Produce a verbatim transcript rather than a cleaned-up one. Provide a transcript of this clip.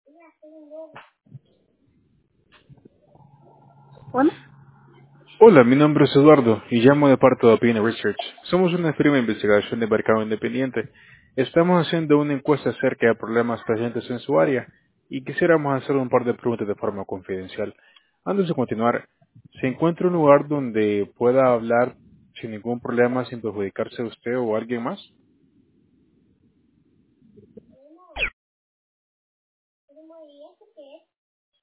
Bueno, Hola, mi nombre es Eduardo y llamo de parte de Opinion Research. Somos una firma de investigación de mercado independiente. Estamos haciendo una encuesta acerca de problemas presentes en su área y quisiéramos hacer un par de preguntas de forma confidencial. Antes de continuar, ¿se encuentra un lugar donde pueda hablar sin ningún problema, sin perjudicarse a usted o a alguien más?